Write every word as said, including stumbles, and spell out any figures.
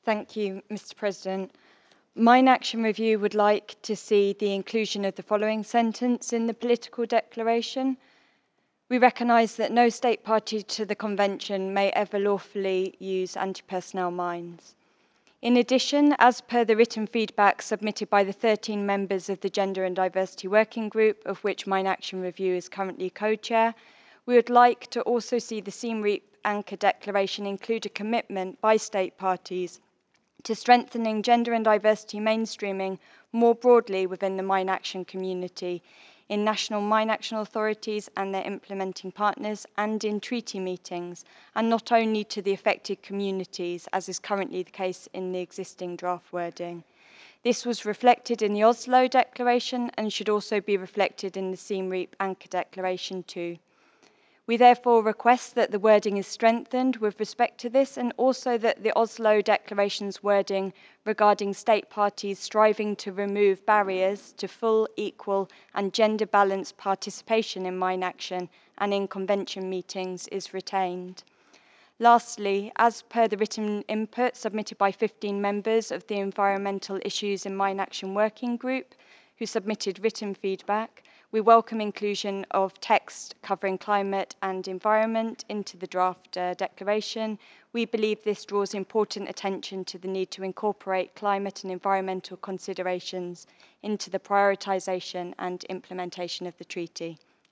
Thank you, Mister President. Mine Action Review would like to see the inclusion of the following sentence in the political declaration. We recognise that no state party to the Convention may ever lawfully use anti-personnel mines. In addition, as per the written feedback submitted by the thirteen members of the Gender and Diversity Working Group, of which Mine Action Review is currently co-chair, we would like to also see the Siem Reap Anchor Declaration include a commitment by state parties to strengthening gender and diversity mainstreaming more broadly within the mine action community, in national mine action authorities and their implementing partners, and in treaty meetings, and not only to the affected communities, as is currently the case in the existing draft wording. This was reflected in the Oslo Declaration and should also be reflected in the Siem Reap Anchor Declaration too. We therefore request that the wording is strengthened with respect to this, and also that the Oslo Declaration's wording regarding state parties striving to remove barriers to full, equal and gender-balanced participation in mine action and in convention meetings is retained. Lastly, as per the written input submitted by fifteen members of the Environmental Issues in Mine Action Working Group, who submitted written feedback, we welcome inclusion of text covering climate and environment into the draft uh, declaration. We believe this draws important attention to the need to incorporate climate and environmental considerations into the prioritisation and implementation of the treaty.